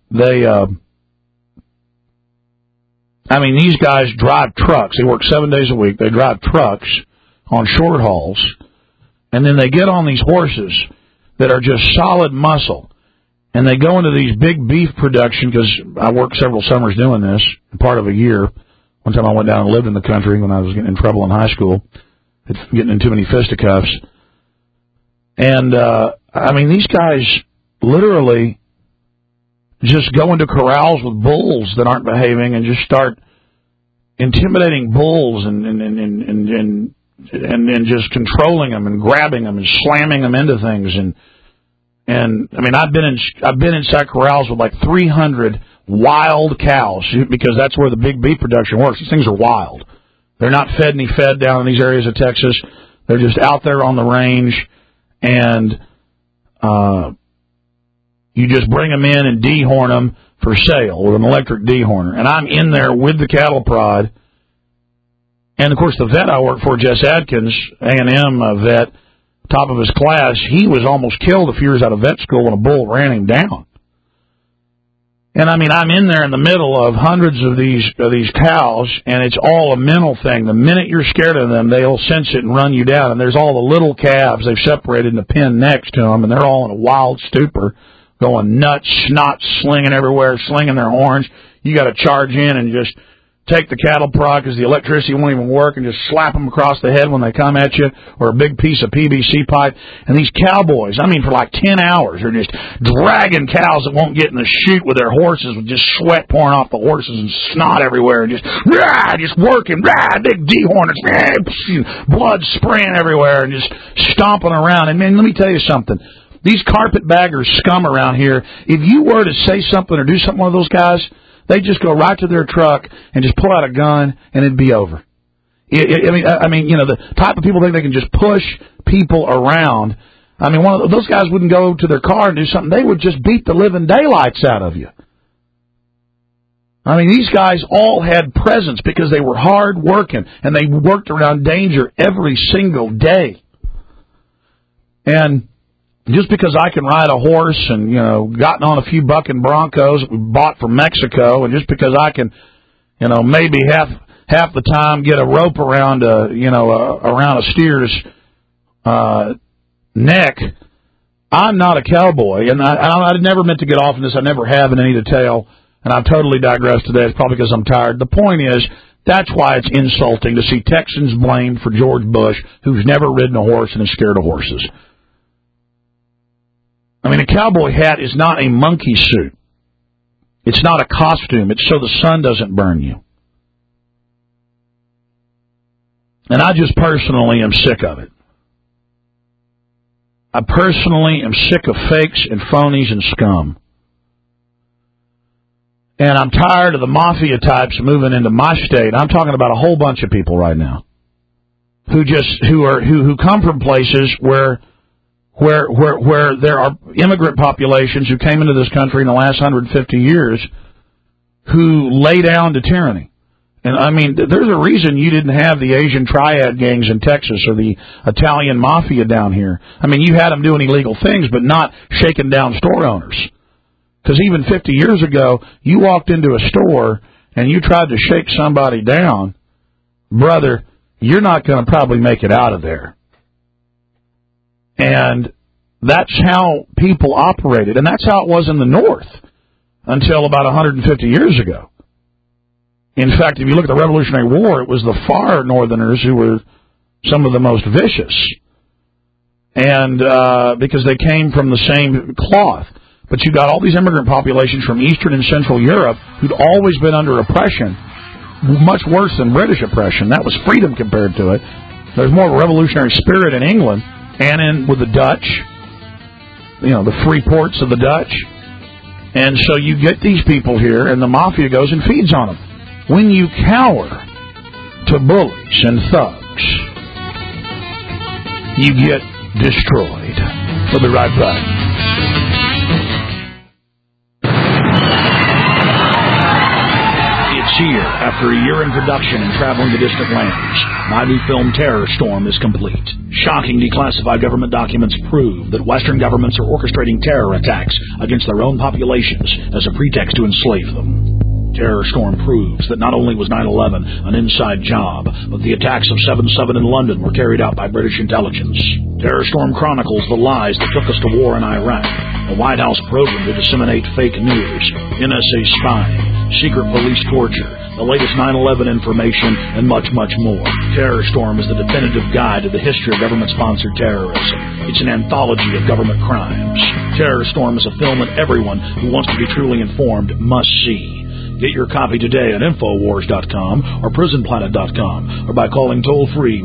these guys drive trucks. They work 7 days a week. They drive trucks on short hauls. And then they get on these horses that are just solid muscle. And they go into these big beef production, because I worked several summers doing this, part of a year. One time I went down and lived in the country when I was getting in trouble in high school, getting in too many fisticuffs. And, these guys literally just go into corrals with bulls that aren't behaving and just start intimidating bulls and just controlling them and grabbing them and slamming them into things. And I've been inside corrals with like 300 wild cows, because that's where the big beef production works. These things are wild. They're not fed any fed down in these areas of Texas. They're just out there on the range, and you just bring them in and dehorn them for sale with an electric dehorner. And I'm in there with the cattle prod. And, of course, the vet I work for, Jess Adkins, A&M vet, top of his class, he was almost killed a few years out of vet school when a bull ran him down. And I'm in there in the middle of hundreds of these cows, and it's all a mental thing. The minute you're scared of them, they'll sense it and run you down. And there's all the little calves they've separated in the pen next to them, and they're all in a wild stupor, going nuts, snot slinging everywhere, slinging their horns. You got to charge in and just take the cattle prod, because the electricity won't even work, and just slap them across the head when they come at you, or a big piece of PVC pipe. And these cowboys, for like 10 hours, are just dragging cows that won't get in the chute with their horses, with just sweat pouring off the horses and snot everywhere, and just working, big dehorners, blood spraying everywhere, and just stomping around. And, man, let me tell you something. These carpetbaggers scum around here, if you were to say something or do something to one of those guys, they'd just go right to their truck and just pull out a gun, and it'd be over. The type of people think they can just push people around. Those guys wouldn't go to their car and do something. They would just beat the living daylights out of you. These guys all had presence because they were hard working, and they worked around danger every single day. And just because I can ride a horse and, gotten on a few bucking Broncos that we bought from Mexico, and just because I can, maybe half the time get a rope around around a steer's neck, I'm not a cowboy. And I never meant to get off on this. I never have in any detail, and I've totally digressed today. It's probably because I'm tired. The point is, that's why it's insulting to see Texans blamed for George Bush, who's never ridden a horse and is scared of horses. A cowboy hat is not a monkey suit. It's not a costume. It's so the sun doesn't burn you. And I just personally am sick of it. I personally am sick of fakes and phonies and scum. And I'm tired of the mafia types moving into my state. I'm talking about a whole bunch of people right now who come from places where there are immigrant populations who came into this country in the last 150 years who lay down to tyranny. And, I mean, there's a reason you didn't have the Asian triad gangs in Texas or the Italian mafia down here. I mean, you had them doing illegal things, but not shaking down store owners. Because even 50 years ago, you walked into a store and you tried to shake somebody down, brother, you're not going to probably make it out of there. And that's how people operated. And that's how it was in the North until about 150 years ago. In fact, if you look at the Revolutionary War, it was the far Northerners who were some of the most vicious. And because they came from the same cloth. But you got all these immigrant populations from Eastern and Central Europe who'd always been under oppression, much worse than British oppression. That was freedom compared to it. There's more revolutionary spirit in England and with the Dutch, the free ports of the Dutch. And so you get these people here, and the mafia goes and feeds on them. When you cower to bullies and thugs, you get destroyed. We'll be right back. Here, after a year in production and traveling to distant lands, my new film Terror Storm is complete. Shocking declassified government documents prove that Western governments are orchestrating terror attacks against their own populations as a pretext to enslave them. Terror Storm proves that not only was 9/11 an inside job, but the attacks of 7/7 in London were carried out by British intelligence. Terror Storm chronicles the lies that took us to war in Iraq, the White House program to disseminate fake news, NSA spying, secret police torture, the latest 9/11 information, and much, much more. Terror Storm is the definitive guide to the history of government-sponsored terrorism. It's an anthology of government crimes. Terror Storm is a film that everyone who wants to be truly informed must see. Get your copy today at Infowars.com or PrisonPlanet.com or by calling toll-free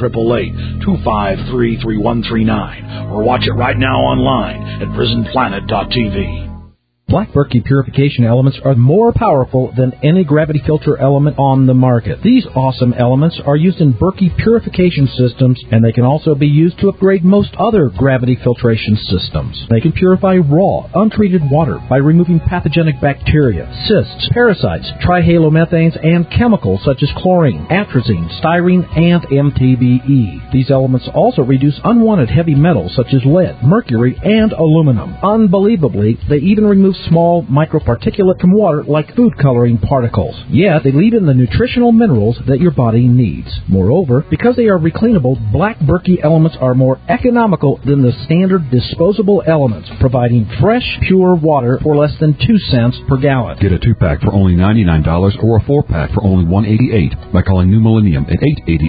1-888-253-3139 or watch it right now online at PrisonPlanet.tv. Black Berkey purification elements are more powerful than any gravity filter element on the market. These awesome elements are used in Berkey purification systems, and they can also be used to upgrade most other gravity filtration systems. They can purify raw, untreated water by removing pathogenic bacteria, cysts, parasites, trihalomethanes, and chemicals such as chlorine, atrazine, styrene, and MTBE. These elements also reduce unwanted heavy metals such as lead, mercury, and aluminum. Unbelievably, they even remove small microparticulate from water like food coloring particles. Yet, they leave in the nutritional minerals that your body needs. Moreover, because they are recleanable, Black Berkey elements are more economical than the standard disposable elements, providing fresh, pure water for less than 2 cents per gallon. Get a 2-pack for only $99 or a 4-pack for only $188 by calling New Millennium at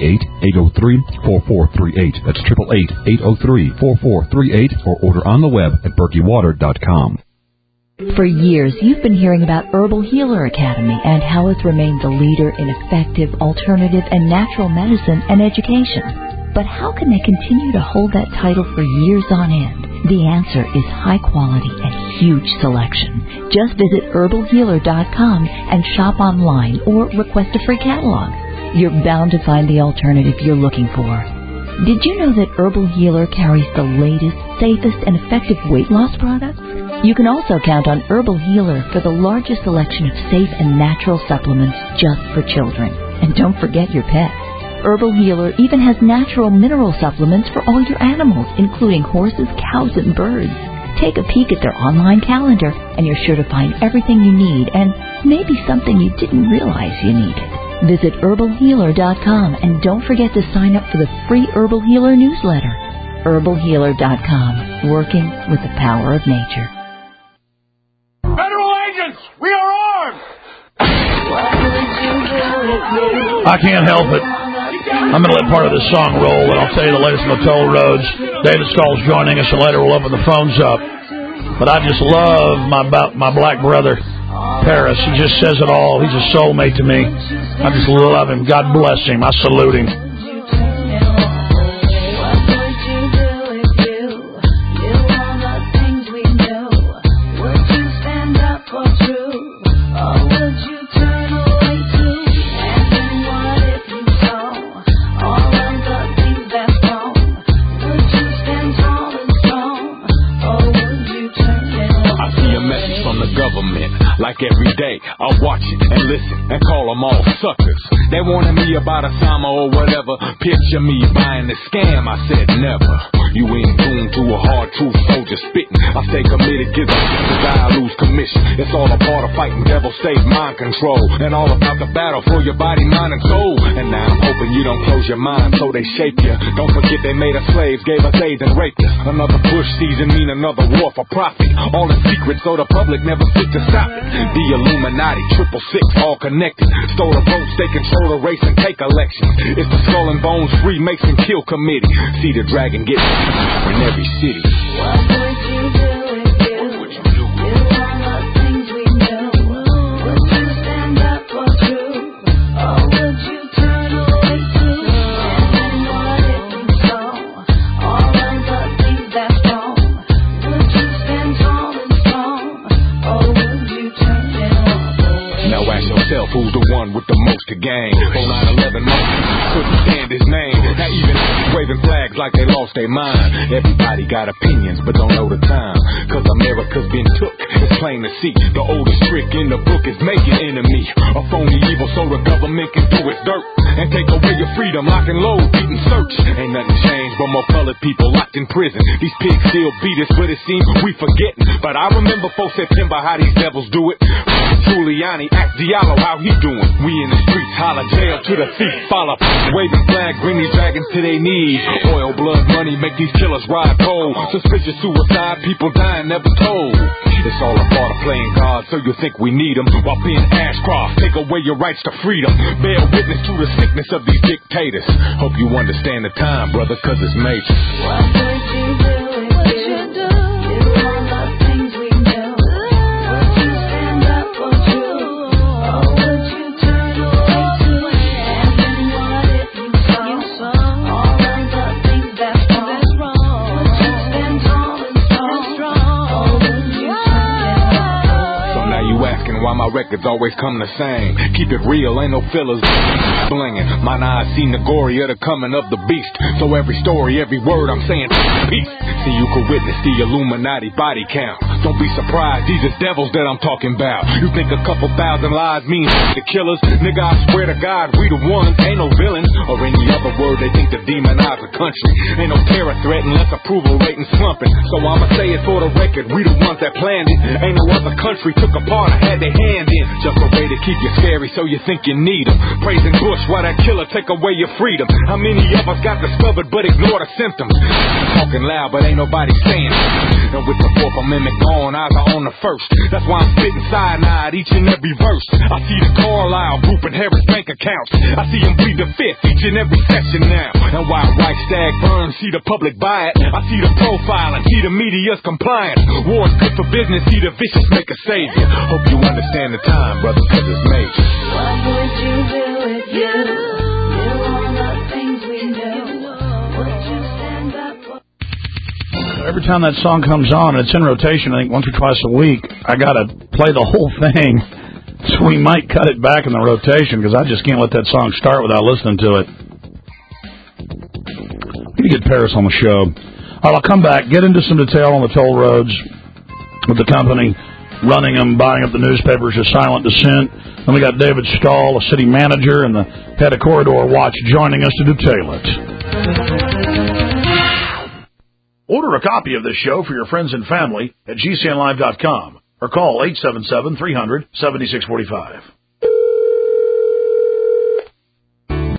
888-803-4438. That's 888-803-4438 or order on the web at BerkeyWater.com. For years, you've been hearing about Herbal Healer Academy and how it's remained the leader in effective, alternative, and natural medicine and education. But how can they continue to hold that title for years on end? The answer is high quality and huge selection. Just visit herbalhealer.com and shop online or request a free catalog. You're bound to find the alternative you're looking for. Did you know that Herbal Healer carries the latest, safest, and effective weight loss products? You can also count on Herbal Healer for the largest selection of safe and natural supplements just for children. And don't forget your pets. Herbal Healer even has natural mineral supplements for all your animals, including horses, cows, and birds. Take a peek at their online calendar, and you're sure to find everything you need and maybe something you didn't realize you needed. Visit herbalhealer.com and don't forget to sign up for the free Herbal Healer newsletter. herbalhealer.com, working with the power of nature. Federal agents, we are armed! I can't help it. I'm going to let part of this song roll, and I'll tell you the latest on the toll roads. David Scull's joining us, and later we'll open the phones up. But I just love my black brother, Paris. He just says it all. He's a soulmate to me. I just love him. God bless him. I salute him. on the government. Like every day, I watch it and listen and call them all suckers. They wanted me about Osama or whatever. Picture me buying the scam, I said never. You ain't tuned to a hard truth soldier spitting. I stay committed, give a shit to die, I lose commission. It's all a part of fighting devil state mind control. And all about the battle for your body, mind, and soul. And now I'm hoping you don't close your mind so they shape you. Don't forget they made us slaves, gave us AIDS and raped us. Another Bush season mean another war for profit. All in secret so the public never seek to stop it. The Illuminati, 666, all connected. Stole the votes, they control the race and take elections. It's the Skull and Bones Freemason Kill Committee. See the dragon get in every city. What would you do if you do all the things we do? Would you stand up for truth, or would you turn away too? And what if you saw all of the things that's wrong? Would you stand tall and strong, or would you turn it off? Now ask yourself who's the one with the most to gain. On 9/11, couldn't stand his name. Now even waving flags like they lost their mind. Everybody got opinions but don't know the time. Cause America's been took, it's plain to see. The oldest trick in the book is make an enemy. A phony evil so the government can do its dirt. And take away your freedom, lock and load, beat and search. Ain't nothing changed but more colored people locked in prison. These pigs still beat us but it seems we forgetting. But I remember 4 September how these devils do it. Giuliani, ask Diallo how he doing. We in the streets, holler jail to the thief, follow. Waving flag, bring these dragons to their knees. Oil, blood, money, make these killers ride cold. Suspicious suicide, people dying, never told. It's all a part of playing God, so you think we need them. While being Ashcroft, take away your rights to freedom. Bear witness to the sickness of these dictators. Hope you understand the time, brother, cause it's major. What would you do if you do all the things we do? Would you stand up for truth, or would you turn away too? And what if you saw all of the things that's wrong? Would you stand tall and strong, or would you turn it off? So now you asking why my records always come the same. Keep it real, ain't no fillers blinging. Mine eyes seen the gory of the coming of the beast. So every story, every word I'm saying peace. See you can witness the Illuminati body count. Don't be surprised, these is devils that I'm talking about. You think a couple thousand lives mean the killers? Nigga, I swear to God, we the ones, ain't no villains. Or any other word they think to demonize the country. Ain't no terror threat unless approval rating slumping. So I'ma say it for the record, we the ones that planned it. Ain't no other country took a part or had their hand in. Just a way to keep you scary so you think you need them. Praising Bush while that killer take away your freedom. How many of us got discovered but ignore the symptoms? Talking loud but ain't nobody saying it. And with the 4th Amendment gone, eyes are on the first. That's why I'm spitting cyanide each and every verse. I see the Carlisle group and Harris bank accounts. I see them bleed the 5th each and every session now. And while Reichstag burns, see the public buy it. I see the profiling, see the media's compliance. War's good for business, see the vicious make a savior. Hope you understand the time, brother, cause it's major. What would you do if you do all the things we do? Would you stand up for? Every time that song comes on, and it's in rotation, I think once or twice a week, I got to play the whole thing. So we might cut it back in the rotation because I just can't let that song start without listening to it. We need to get Paris on the show. All right, I'll come back, get into some detail on the toll roads with the company running them, buying up the newspapers of Silent Descent. Then we got David Stahl, a city manager, and the head of Corridor Watch joining us to detail it. Order a copy of this show for your friends and family at GCNlive.com or call 877-300-7645.